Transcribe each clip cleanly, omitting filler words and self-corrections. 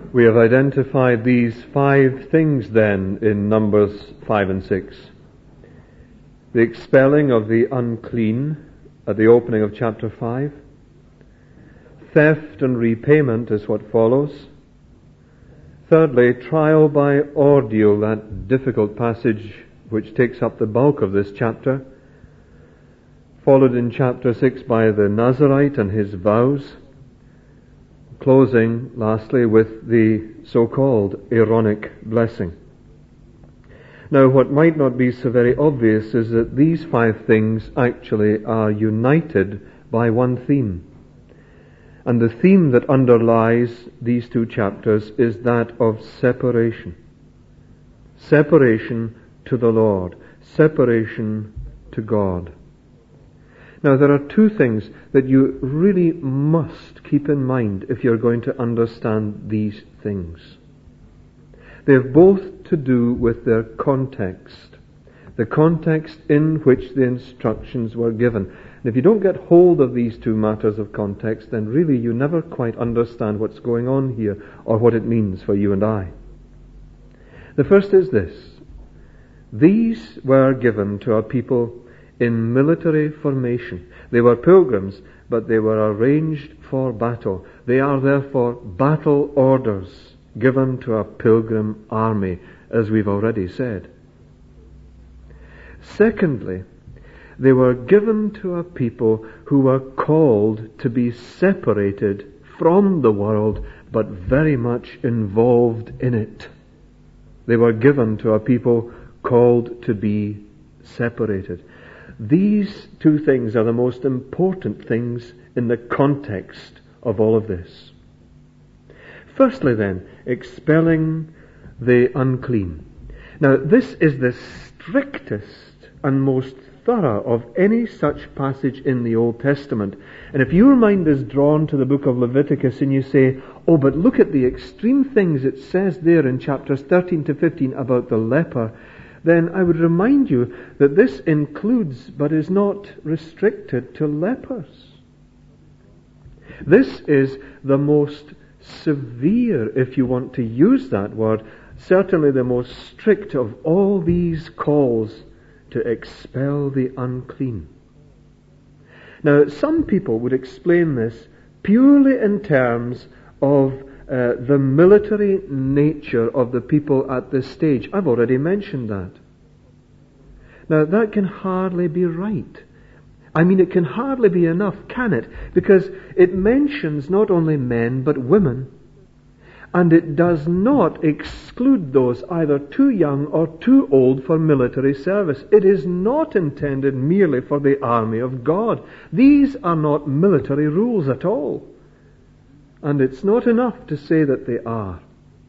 We have identified these 5 things then in Numbers 5 and 6. The expelling of the unclean at the opening of chapter 5. Theft and repayment is what follows. Thirdly, trial by ordeal, that difficult passage which takes up the bulk of this chapter. Followed in chapter 6 by the Nazirite and his vows. Closing, lastly, with the so-called Aaronic blessing. Now, what might not be so very obvious is that these 5 things actually are united by one theme. And the theme that underlies these 2 chapters is that of separation. Separation to the Lord. Separation to God. Now, there are 2 things that you really must keep in mind if you're going to understand these things. They have both to do with their context, the context in which the instructions were given. And if you don't get hold of these 2 matters of context, then really you never quite understand what's going on here or what it means for you and I. The first is this. These were given to a people in military formation. They were pilgrims, but they were arranged for battle. They are therefore battle orders given to a pilgrim army, as we've already said. Secondly, they were given to a people who were called to be separated from the world, but very much involved in it. They were given to a people called to be separated. These 2 things are the most important things in the context of all of this. Firstly then, expelling the unclean. Now, this is the strictest and most thorough of any such passage in the Old Testament. And if your mind is drawn to the book of Leviticus and you say, oh, but look at the extreme things it says there in chapters 13 to 15 about the leper, then I would remind you that this includes but is not restricted to lepers. This is the most severe, if you want to use that word, certainly the most strict of all these calls to expel the unclean. Now, some people would explain this purely in terms of the military nature of the people at this stage. I've already mentioned that. Now, that can hardly be right. I mean, it can hardly be enough, can it? Because it mentions not only men, but women. And it does not exclude those either too young or too old for military service. It is not intended merely for the army of God. These are not military rules at all. And it's not enough to say that they are.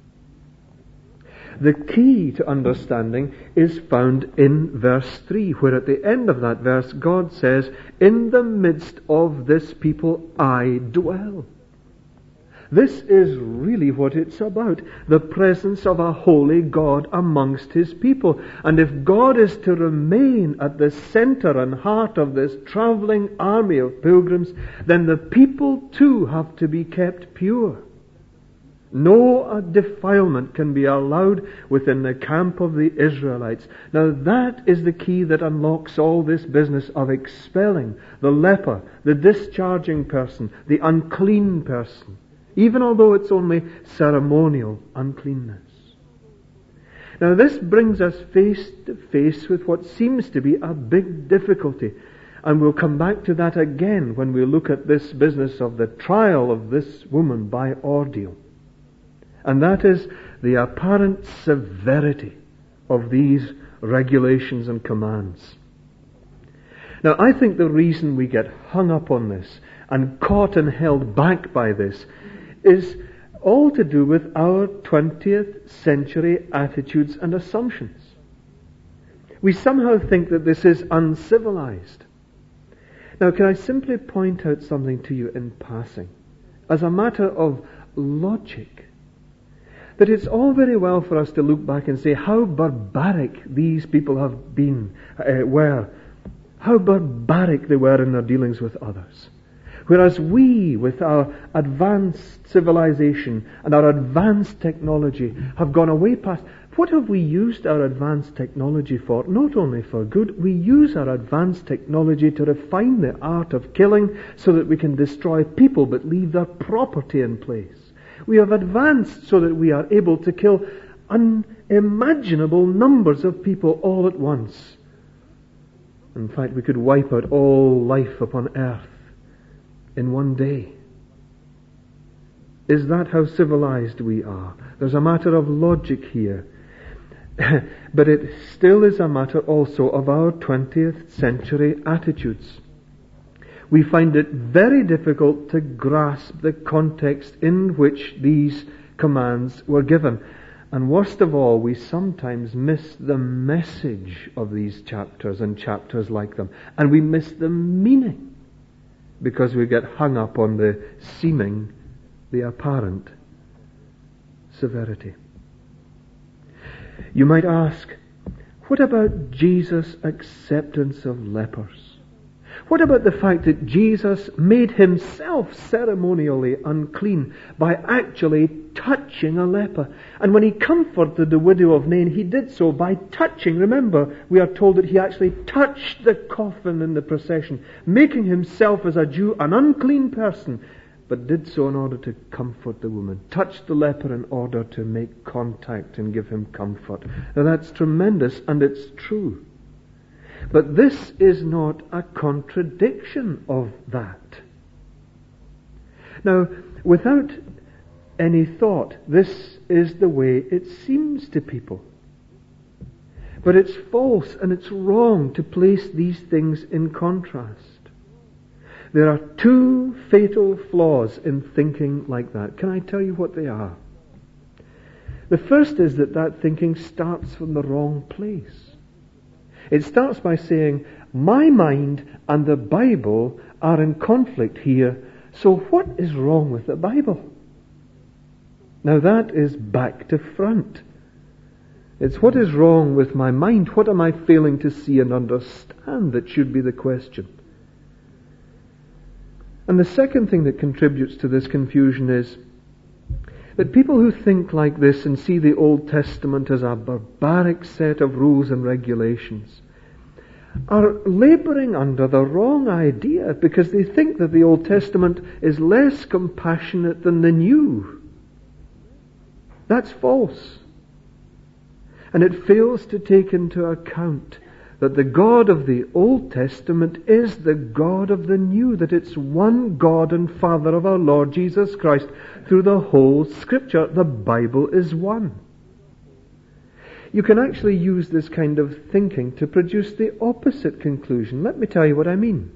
The key to understanding is found in verse 3, where at the end of that verse God says, "In the midst of this people I dwell." This is really what it's about, the presence of a holy God amongst His people. And if God is to remain at the center and heart of this traveling army of pilgrims, then the people too have to be kept pure. No defilement can be allowed within the camp of the Israelites. Now that is the key that unlocks all this business of expelling the leper, the discharging person, the unclean person, even although it's only ceremonial uncleanness. Now this brings us face to face with what seems to be a big difficulty. And we'll come back to that again when we look at this business of the trial of this woman by ordeal. And that is the apparent severity of these regulations and commands. Now, I think the reason we get hung up on this and caught and held back by this is all to do with our 20th century attitudes and assumptions. We somehow think that this is uncivilized. Now, can I simply point out something to you in passing, as a matter of logic? That it's all very well for us to look back and say how barbaric these people have been, how barbaric they were in their dealings with others. Whereas we, with our advanced civilization and our advanced technology, have gone away past. What have we used our advanced technology for? Not only for good, we use our advanced technology to refine the art of killing so that we can destroy people but leave their property in place. We have advanced so that we are able to kill unimaginable numbers of people all at once. In fact, we could wipe out all life upon earth in one day. Is that how civilized we are? There's a matter of logic here. But it still is a matter also of our 20th century attitudes. We find it very difficult to grasp the context in which these commands were given. And worst of all, we sometimes miss the message of these chapters and chapters like them. And we miss the meaning because we get hung up on the seeming, the apparent severity. You might ask, what about Jesus' acceptance of lepers? What about the fact that Jesus made himself ceremonially unclean by actually touching a leper? And when he comforted the widow of Nain, he did so by touching. Remember, we are told that he actually touched the coffin in the procession, making himself as a Jew an unclean person, but did so in order to comfort the woman. Touched the leper in order to make contact and give him comfort. Now that's tremendous, and it's true. But this is not a contradiction of that. Now, without any thought, this is the way it seems to people. But it's false and it's wrong to place these things in contrast. There are two fatal flaws in thinking like that. Can I tell you what they are? The first is that thinking starts from the wrong place. It starts by saying, my mind and the Bible are in conflict here, so what is wrong with the Bible? Now that is back to front. It's what is wrong with my mind? What am I failing to see and understand? That should be the question. And the second thing that contributes to this confusion is that people who think like this and see the Old Testament as a barbaric set of rules and regulations are laboring under the wrong idea, because they think that the Old Testament is less compassionate than the New. That's false. And it fails to take into account that the God of the Old Testament is the God of the New, that it's one God and Father of our Lord Jesus Christ through the whole Scripture. The Bible is one. You can actually use this kind of thinking to produce the opposite conclusion. Let me tell you what I mean.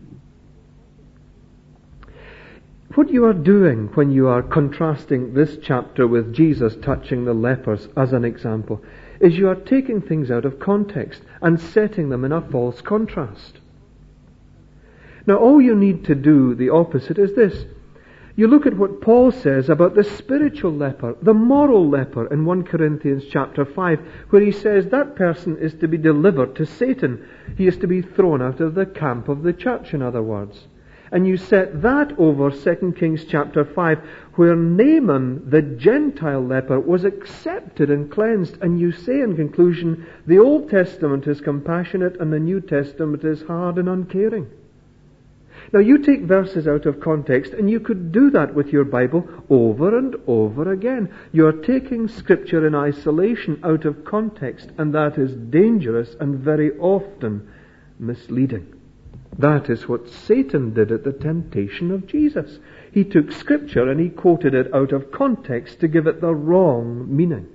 What you are doing when you are contrasting this chapter with Jesus touching the lepers as an example is you are taking things out of context and setting them in a false contrast. Now all you need to do, the opposite, is this. You look at what Paul says about the spiritual leper, the moral leper in 1 Corinthians chapter 5, where he says that person is to be delivered to Satan. He is to be thrown out of the camp of the church, in other words. And you set that over 2 Kings chapter 5, where Naaman, the Gentile leper, was accepted and cleansed. And you say in conclusion, the Old Testament is compassionate and the New Testament is hard and uncaring. Now you take verses out of context, and you could do that with your Bible over and over again. You are taking Scripture in isolation out of context, and that is dangerous and very often misleading. That is what Satan did at the temptation of Jesus. He took Scripture and he quoted it out of context to give it the wrong meaning.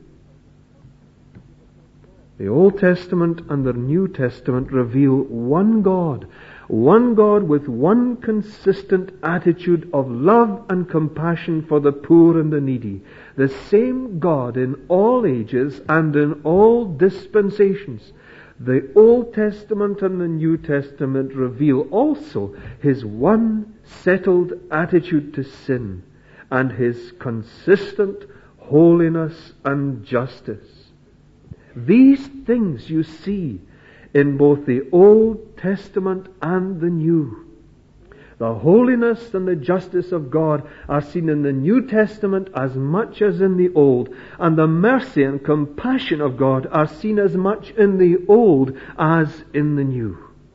The Old Testament and the New Testament reveal one God with one consistent attitude of love and compassion for the poor and the needy. The same God in all ages and in all dispensations. The Old Testament and the New Testament reveal also His one settled attitude to sin and His consistent holiness and justice. These things you see in both the Old Testament and the New. The holiness and the justice of God are seen in the New Testament as much as in the Old, and the mercy and compassion of God are seen as much in the Old as in the New.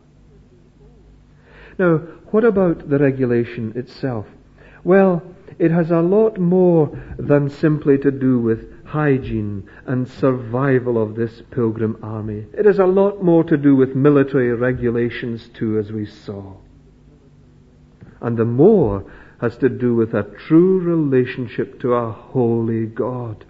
Now, what about the regulation itself? Well, it has a lot more than simply to do with hygiene and survival of this pilgrim army. It has a lot more to do with military regulations too, as we saw. And the more has to do with a true relationship to a holy God.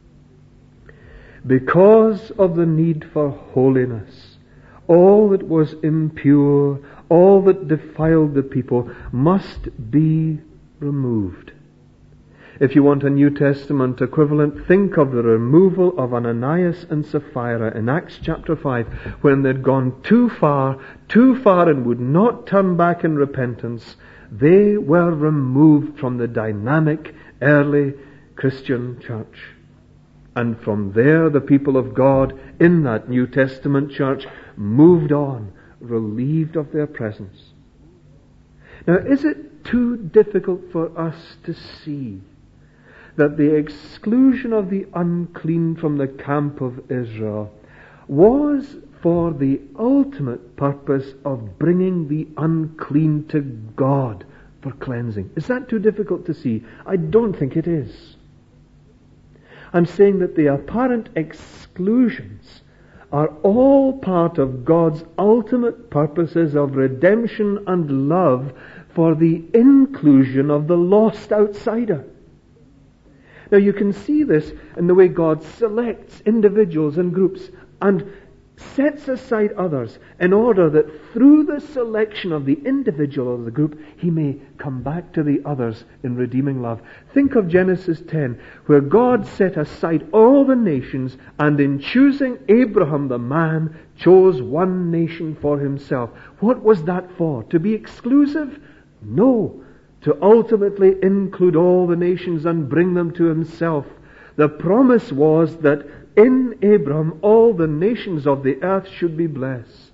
Because of the need for holiness, all that was impure, all that defiled the people, must be removed. If you want a New Testament equivalent, think of the removal of Ananias and Sapphira in Acts chapter 5, when they'd gone too far and would not turn back in repentance. They were removed from the dynamic early Christian church. And from there the people of God in that New Testament church moved on, relieved of their presence. Now, is it too difficult for us to see that the exclusion of the unclean from the camp of Israel was for the ultimate purpose of bringing the unclean to God for cleansing? Is that too difficult to see? I don't think it is. I'm saying that the apparent exclusions are all part of God's ultimate purposes of redemption and love for the inclusion of the lost outsider. Now you can see this in the way God selects individuals and groups and sets aside others in order that through the selection of the individual or the group, He may come back to the others in redeeming love. Think of Genesis 10, where God set aside all the nations, and in choosing Abraham the man, chose one nation for Himself. What was that for? To be exclusive? No. To ultimately include all the nations and bring them to Himself. The promise was that in Abraham all the nations of the earth should be blessed.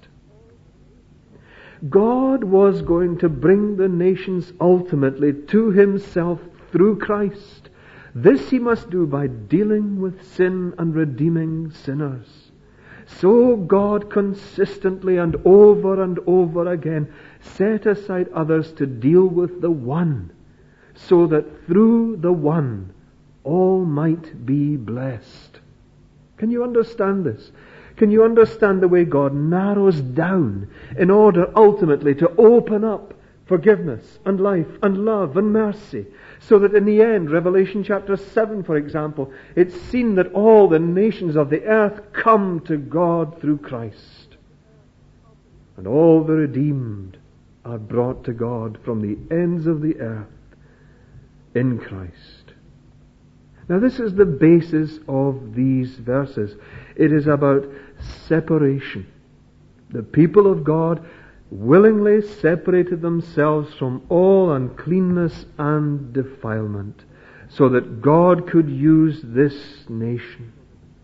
God was going to bring the nations ultimately to Himself through Christ. This He must do by dealing with sin and redeeming sinners. So God consistently and over again set aside others to deal with the one, so that through the one all might be blessed. Can you understand this? Can you understand the way God narrows down in order ultimately to open up forgiveness and life and love and mercy, so that in the end, Revelation chapter 7, for example, it's seen that all the nations of the earth come to God through Christ. And all the redeemed are brought to God from the ends of the earth in Christ. Now this is the basis of these verses. It is about separation. The people of God willingly separated themselves from all uncleanness and defilement, so that God could use this nation.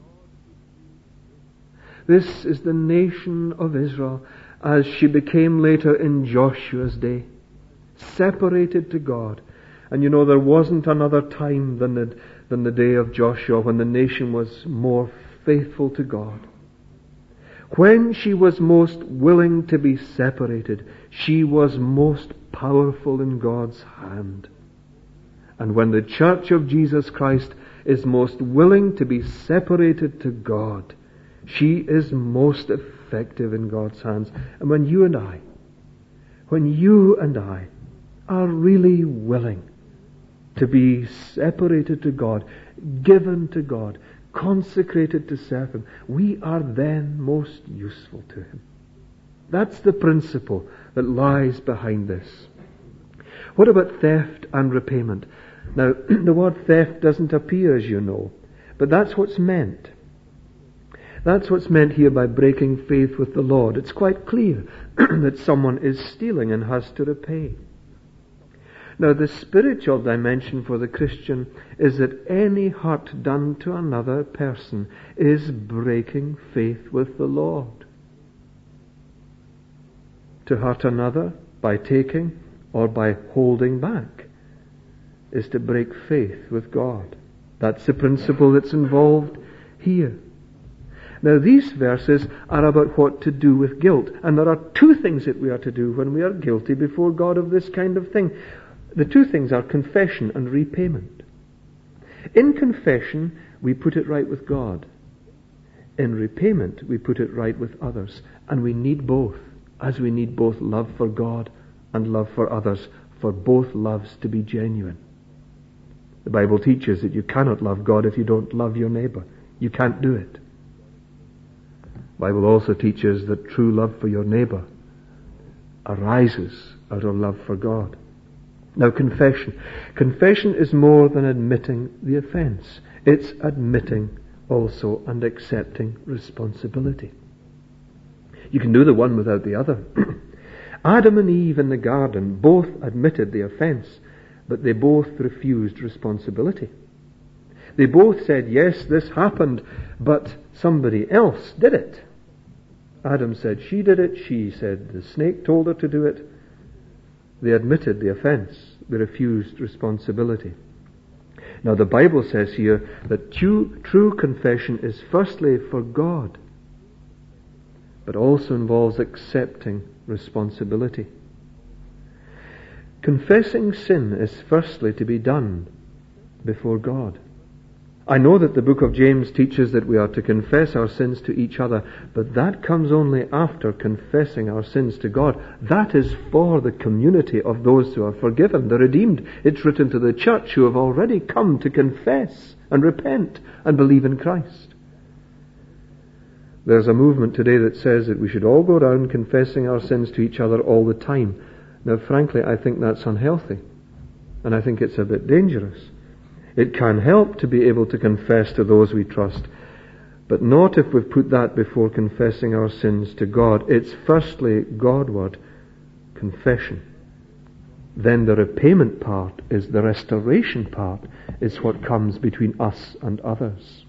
This is the nation of Israel as she became later in Joshua's day, separated to God. And you know, there wasn't another time than the day of Joshua when the nation was more faithful to God. When she was most willing to be separated, she was most powerful in God's hand. And when the Church of Jesus Christ is most willing to be separated to God, she is most effective in God's hands. And when you and I are really willing to be separated to God, given to God, consecrated to serve Him, we are then most useful to Him. That's the principle that lies behind this. What about theft and repayment? Now, the word theft doesn't appear, as you know, but that's what's meant. That's what's meant here by breaking faith with the Lord. It's quite clear that someone is stealing and has to repay. Now, the spiritual dimension for the Christian is that any hurt done to another person is breaking faith with the Lord. To hurt another by taking or by holding back, is to break faith with God. That's the principle that's involved here. Now these verses are about what to do with guilt. And there are two things that we are to do when we are guilty before God of this kind of thing. The two things are confession and repayment. In confession, we put it right with God. In repayment, we put it right with others. And we need both, as we need both love for God and love for others, for both loves to be genuine. The Bible teaches that you cannot love God if you don't love your neighbor. You can't do it. The Bible also teaches that true love for your neighbor arises out of love for God. Now confession. Confession is more than admitting the offense. It's admitting also and accepting responsibility. You can do the one without the other. Adam and Eve in the garden both admitted the offense, but they both refused responsibility. They both said, yes, this happened, but somebody else did it. Adam said she did it. She said the snake told her to do it. They admitted the offense. They refused responsibility. Now the Bible says here that true confession is firstly for God, but also involves accepting responsibility. Confessing sin is firstly to be done before God. I know that the book of James teaches that we are to confess our sins to each other, but that comes only after confessing our sins to God. That is for the community of those who are forgiven, the redeemed. It's written to the church who have already come to confess and repent and believe in Christ. There's a movement today that says that we should all go around confessing our sins to each other all the time. Now, frankly, I think that's unhealthy, and I think it's a bit dangerous. It can help to be able to confess to those we trust, but not if we've put that before confessing our sins to God. It's firstly Godward confession. Then the repayment part is the restoration part, is what comes between us and others.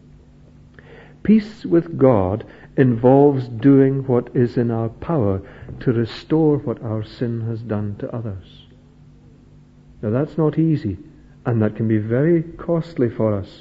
Peace with God involves doing what is in our power to restore what our sin has done to others. Now that's not easy, and that can be very costly for us.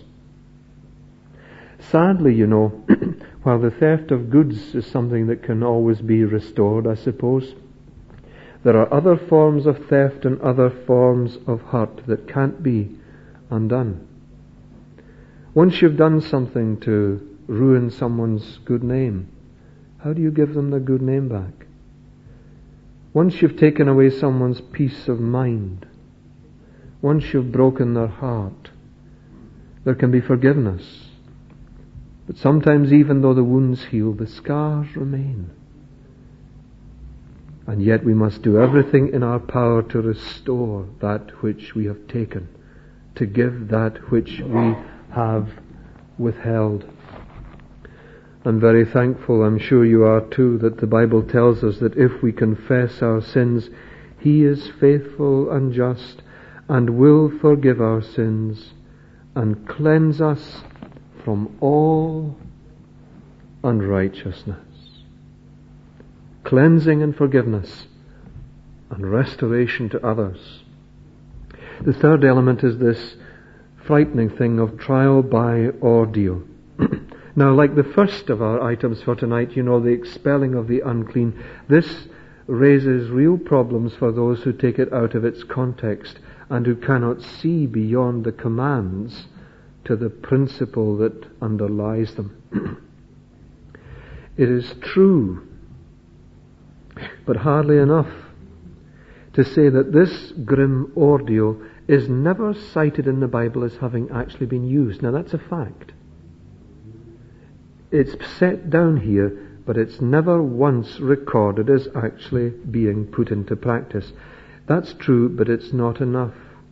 Sadly, you know, while the theft of goods is something that can always be restored, I suppose, there are other forms of theft and other forms of hurt that can't be undone. Once you've done something to ruin someone's good name, how do you give them their good name back? Once you've taken away someone's peace of mind, once you've broken their heart, there can be forgiveness. But sometimes even though the wounds heal, the scars remain. And yet we must do everything in our power to restore that which we have taken, to give that which we have withheld. I'm very thankful, I'm sure you are too, that the Bible tells us that if we confess our sins, He is faithful and just and will forgive our sins and cleanse us from all unrighteousness. Cleansing and forgiveness and restoration to others. The third element is this frightening thing of trial by ordeal. Now, like the first of our items for tonight, you know, the expelling of the unclean, this raises real problems for those who take it out of its context and who cannot see beyond the commands to the principle that underlies them. It is true, but hardly enough, to say that this grim ordeal is never cited in the Bible as having actually been used. Now that's a fact. It's set down here, but it's never once recorded as actually being put into practice. That's true, but it's not enough.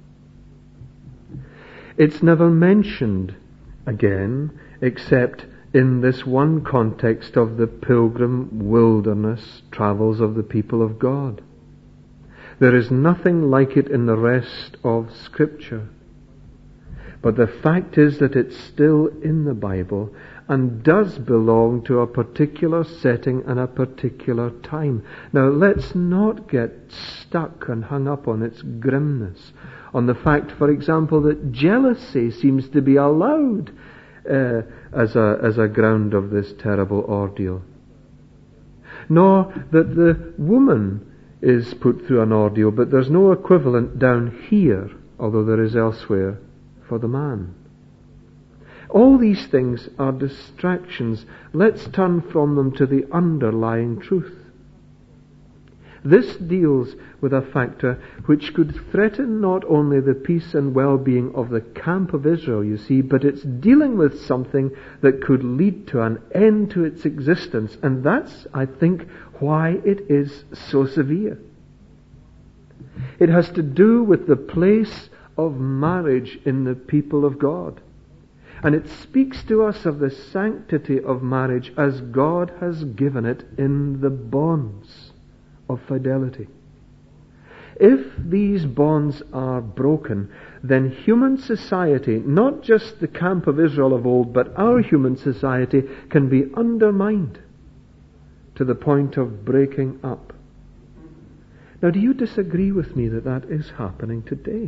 It's never mentioned again, except in this one context of the pilgrim wilderness travels of the people of God. There is nothing like it in the rest of Scripture. But the fact is that it's still in the Bible and does belong to a particular setting and a particular time. Now, let's not get stuck and hung up on its grimness, on the fact, for example, that jealousy seems to be allowed as a ground of this terrible ordeal. Nor that the woman is put through an ordeal, but there's no equivalent down here, although there is elsewhere, for the man. All these things are distractions. Let's turn from them to the underlying truth. This deals with a factor which could threaten not only the peace and well-being of the camp of Israel, you see, but it's dealing with something that could lead to an end to its existence. And that's, I think, why it is so severe. It has to do with the place of marriage in the people of God. And it speaks to us of the sanctity of marriage as God has given it in the bonds of fidelity. If these bonds are broken, then human society, not just the camp of Israel of old, but our human society, can be undermined to the point of breaking up. Now, do you disagree with me that that is happening today?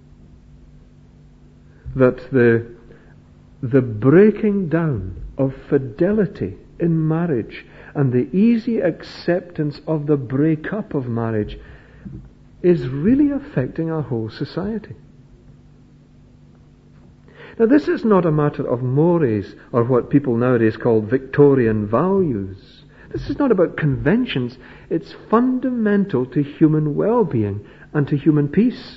That the breaking down of fidelity in marriage and the easy acceptance of the breakup of marriage is really affecting our whole society. Now, this is not a matter of mores or what people nowadays call Victorian values. This is not about conventions. It's fundamental to human well-being and to human peace.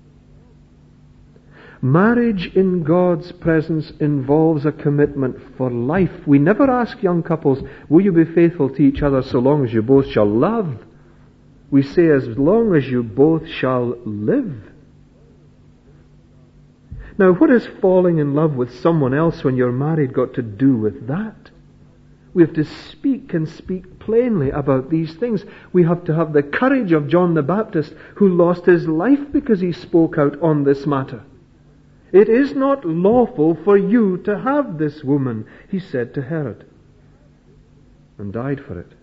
Marriage in God's presence involves a commitment for life. We never ask young couples, will you be faithful to each other so long as you both shall love? We say, as long as you both shall live. Now, what has falling in love with someone else when you're married got to do with that? We have to speak and speak plainly about these things. We have to have the courage of John the Baptist, who lost his life because he spoke out on this matter. It is not lawful for you to have this woman, he said to Herod, and died for it.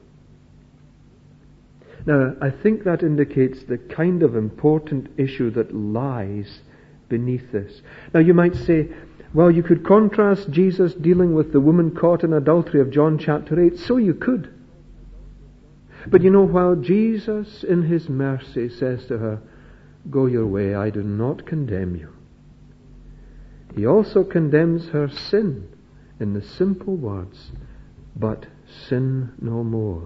Now, I think that indicates the kind of important issue that lies beneath this. Now, you might say, well, you could contrast Jesus dealing with the woman caught in adultery of John chapter 8. So you could. But you know, while Jesus in his mercy says to her, go your way, I do not condemn you, he also condemns her sin in the simple words, but sin no more.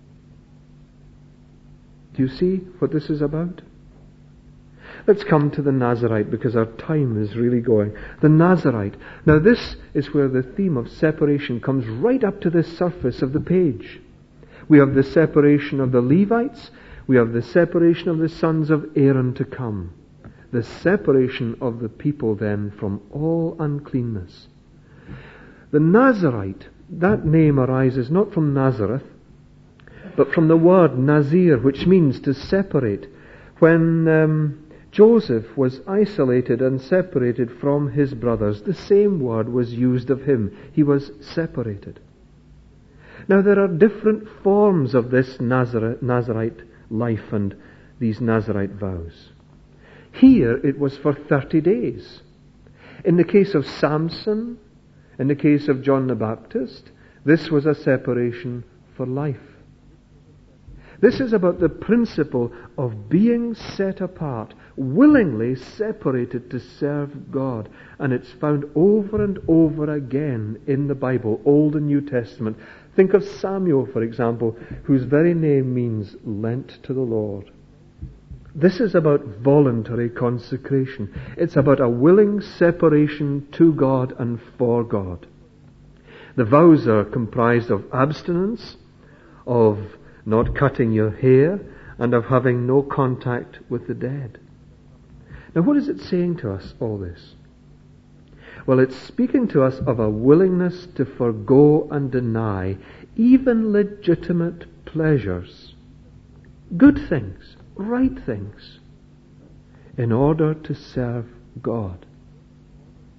Do you see what this is about? Let's come to the Nazirite, because our time is really going. The Nazirite. Now, this is where the theme of separation comes right up to the surface of the page. We have the separation of the Levites. We have the separation of the sons of Aaron to come. The separation of the people then from all uncleanness. The Nazirite, that name arises not from Nazareth, but from the word Nazir, which means to separate. When Joseph was isolated and separated from his brothers, the same word was used of him. He was separated. Now, there are different forms of this Nazirite life and these Nazirite vows. Here it was for 30 days. In the case of Samson, in the case of John the Baptist, this was a separation for life. This is about the principle of being set apart, willingly separated to serve God. And it's found over and over again in the Bible, Old and New Testament. Think of Samuel, for example, whose very name means lent to the Lord. This is about voluntary consecration. It's about a willing separation to God and for God. The vows are comprised of abstinence, of not cutting your hair, and of having no contact with the dead. Now, what is it saying to us, all this? Well, it's speaking to us of a willingness to forgo and deny even legitimate pleasures, good things, right things, in order to serve God.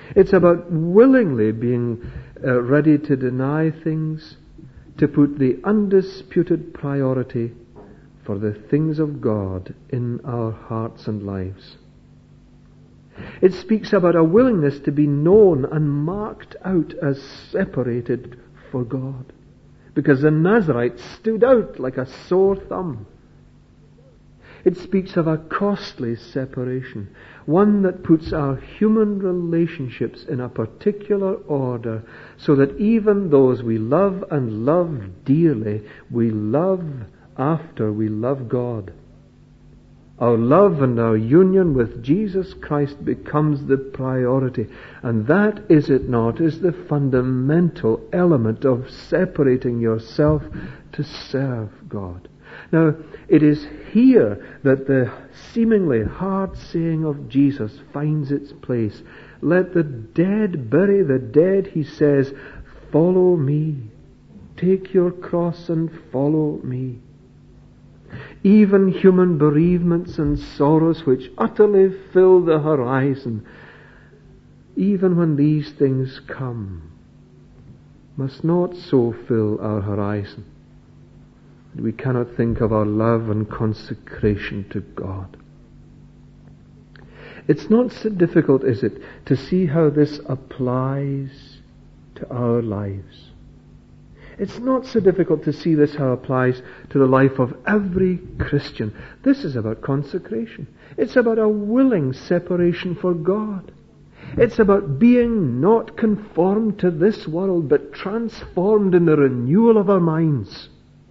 It's about willingly being ready to deny things, to put the undisputed priority for the things of God in our hearts and lives. It speaks about a willingness to be known and marked out as separated for God, because the Nazarite stood out like a sore thumb. It speaks of a costly separation, one that puts our human relationships in a particular order, so that even those we love and love dearly, we love after we love God. Our love and our union with Jesus Christ becomes the priority, and that, is it not, is the fundamental element of separating yourself to serve God. Now, it is here that the seemingly hard saying of Jesus finds its place. Let the dead bury the dead, he says. Follow me. Take your cross and follow me. Even human bereavements and sorrows which utterly fill the horizon, even when these things come, must not so fill our horizon that we cannot think of our love and consecration to God. It's not so difficult, is it, to see how this applies to our lives. It's not so difficult to see this how it applies to the life of every Christian. This is about consecration. It's about a willing separation for God. It's about being not conformed to this world, but transformed in the renewal of our minds.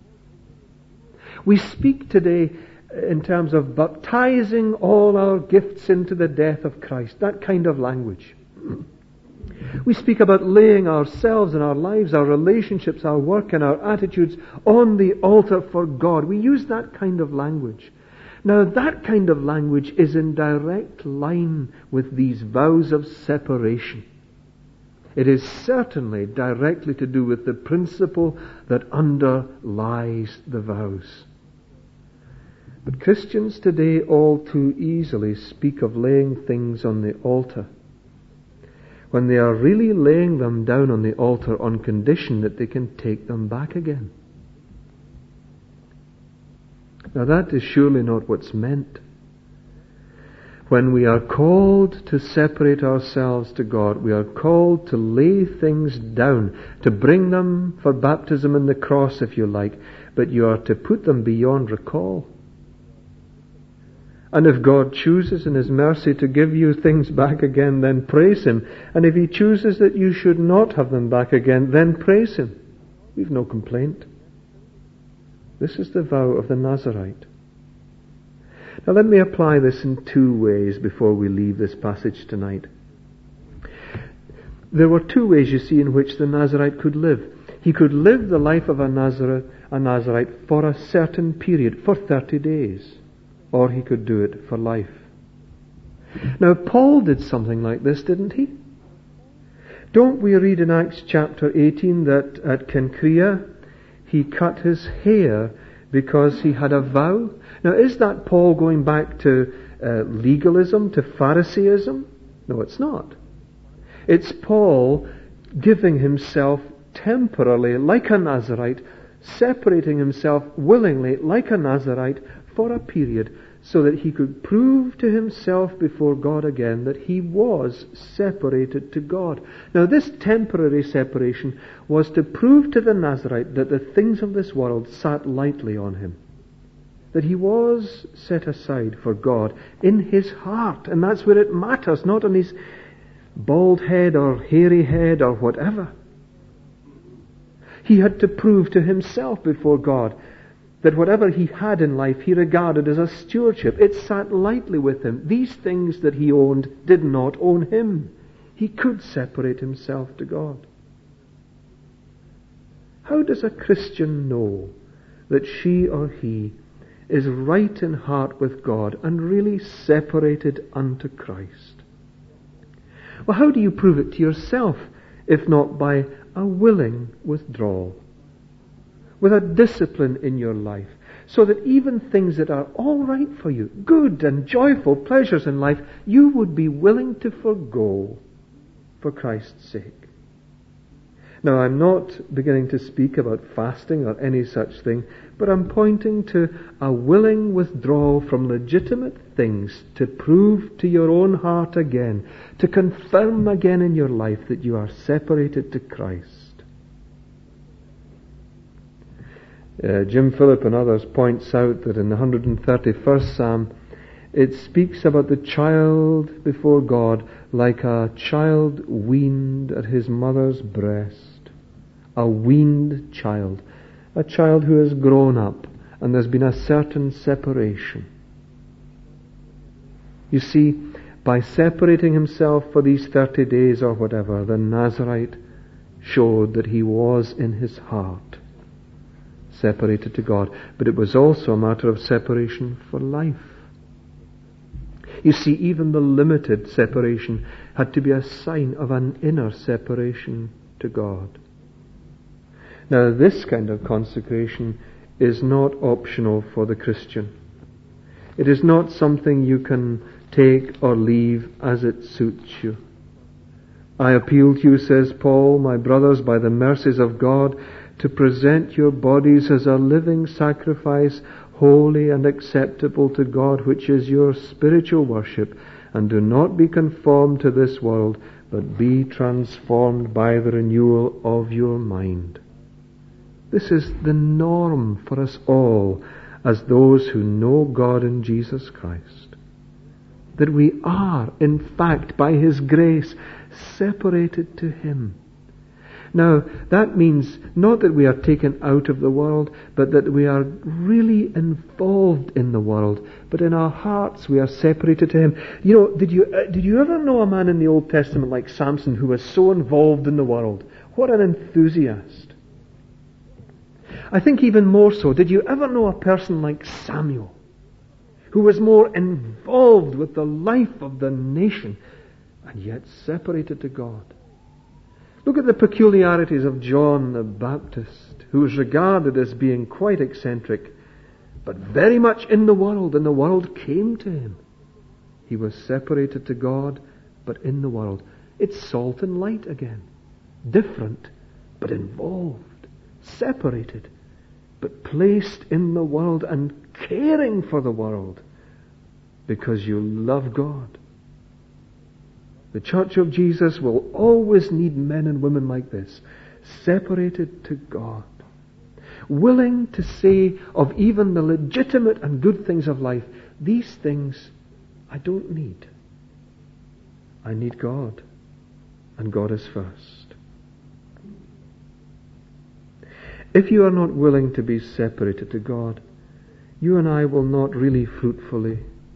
We speak today in terms of baptizing all our gifts into the death of Christ, that kind of language. We speak about laying ourselves and our lives, our relationships, our work and our attitudes on the altar for God. We use that kind of language. Now, that kind of language is in direct line with these vows of separation. It is certainly directly to do with the principle that underlies the vows. But Christians today all too easily speak of laying things on the altar, when they are really laying them down on the altar on condition that they can take them back again. Now that is surely not what's meant. When we are called to separate ourselves to God, we are called to lay things down, to bring them for baptism in the cross, if you like, but you are to put them beyond recall. And if God chooses in His mercy to give you things back again, then praise Him. And if He chooses that you should not have them back again, then praise Him. We've no complaint. This is the vow of the Nazarite. Now let me apply this in two ways before we leave this passage tonight. There were two ways, you see, in which the Nazarite could live. He could live the life of a Nazarite for a certain period, for 30 days. Or he could do it for life. Now, Paul did something like this, didn't he? Don't we read in Acts chapter 18 that at Cenchrea he cut his hair because he had a vow? Now, is that Paul going back to legalism, to Phariseeism? No, it's not. It's Paul giving himself temporarily, like a Nazarite, separating himself willingly, like a Nazarite, for a period, so that he could prove to himself before God again that he was separated to God. Now, this temporary separation was to prove to the Nazarite that the things of this world sat lightly on him, that he was set aside for God in his heart, and that's where it matters, not on his bald head or hairy head or whatever. He had to prove to himself before God that whatever he had in life he regarded as a stewardship. It sat lightly with him. These things that he owned did not own him. He could separate himself to God. How does a Christian know that she or he is right in heart with God and really separated unto Christ? Well, how do you prove it to yourself, if not by a willing withdrawal, with a discipline in your life, so that even things that are all right for you, good and joyful pleasures in life, you would be willing to forego for Christ's sake. Now, I'm not beginning to speak about fasting or any such thing, but I'm pointing to a willing withdrawal from legitimate things to prove to your own heart again, to confirm again in your life that you are separated to Christ. Jim Phillip and others points out that in the 131st Psalm, it speaks about the child before God like a child weaned at his mother's breast. A weaned child. A child who has grown up and there's been a certain separation. You see, by separating himself for these 30 days or whatever, the Nazarite showed that he was in his heart separated to God. But it was also a matter of separation for life. You see, even the limited separation had to be a sign of an inner separation to God. Now, this kind of consecration is not optional for the Christian. It is not something you can take or leave as it suits you. I appeal to you, says Paul, my brothers, by the mercies of God, to present your bodies as a living sacrifice, holy and acceptable to God, which is your spiritual worship, and do not be conformed to this world, but be transformed by the renewal of your mind. This is the norm for us all as those who know God in Jesus Christ. That we are, in fact, by His grace, separated to Him. Now, that means not that we are taken out of the world, but that we are really involved in the world. But in our hearts we are separated to Him. You know, did you ever know a man in the Old Testament like Samson who was so involved in the world? What an enthusiast. I think even more so, did you ever know a person like Samuel, who was more involved with the life of the nation, and yet separated to God? Look at the peculiarities of John the Baptist, who was regarded as being quite eccentric, but very much in the world, and the world came to him. He was separated to God, but in the world. It's salt and light again. Different, but involved. Separated, but placed in the world and caring for the world because you love God. The Church of Jesus will always need men and women like this, separated to God, willing to say of even the legitimate and good things of life, these things I don't need. I need God, and God is first. If you are not willing to be separated to God, you and I will not really fruitfully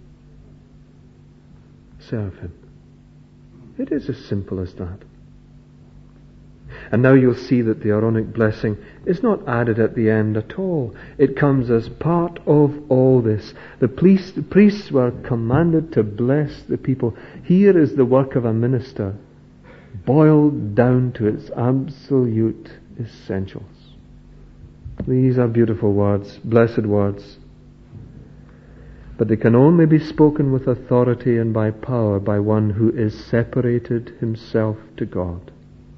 serve Him. It is as simple as that. And now you'll see that the Aaronic blessing is not added at the end at all. It comes as part of all this. The priests were commanded to bless the people. Here is the work of a minister, boiled down to its absolute essentials. These are beautiful words, blessed words. But they can only be spoken with authority and by power by one who is separated himself to God.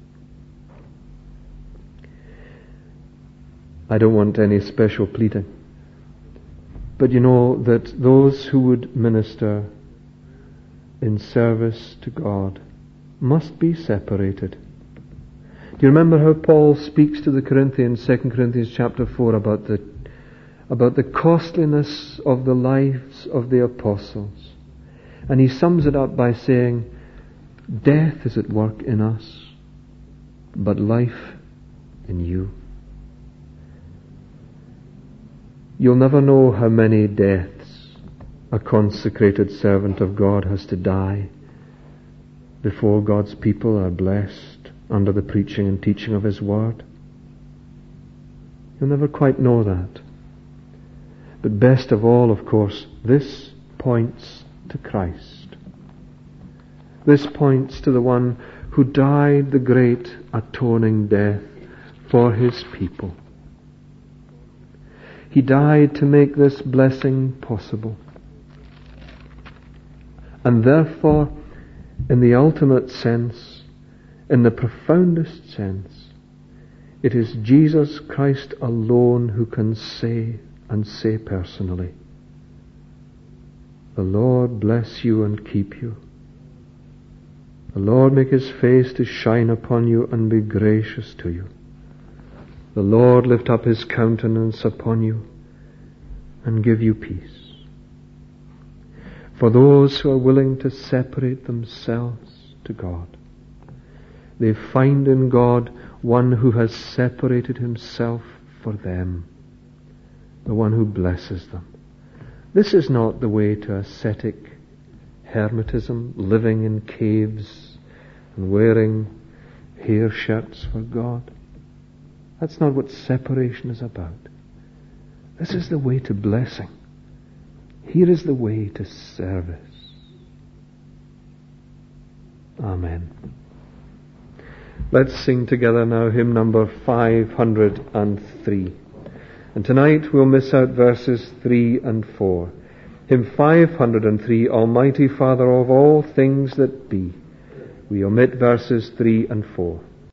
I don't want any special pleading. But you know that those who would minister in service to God must be separated. Do you remember how Paul speaks to the Corinthians, 2 Corinthians chapter 4, about the costliness of the lives of the apostles? And he sums it up by saying, death is at work in us, but life in you. You'll never know how many deaths a consecrated servant of God has to die before God's people are blessed under the preaching and teaching of His Word. You'll never quite know that. But best of all, of course, this points to Christ. This points to the one who died the great atoning death for His people. He died to make this blessing possible. And therefore, in the ultimate sense, in the profoundest sense, it is Jesus Christ alone who can say and say personally, "The Lord bless you and keep you. The Lord make his face to shine upon you and be gracious to you. The Lord lift up his countenance upon you and give you peace." For those who are willing to separate themselves to God, they find in God one who has separated himself for them, the one who blesses them. This is not the way to ascetic hermetism, living in caves and wearing hair shirts for God. That's not what separation is about. This is the way to blessing. Here is the way to service. Amen. Let's sing together now hymn number 503. And tonight we'll miss out verses 3 and 4. Hymn 503, Almighty Father of all things that be. We omit verses 3 and 4.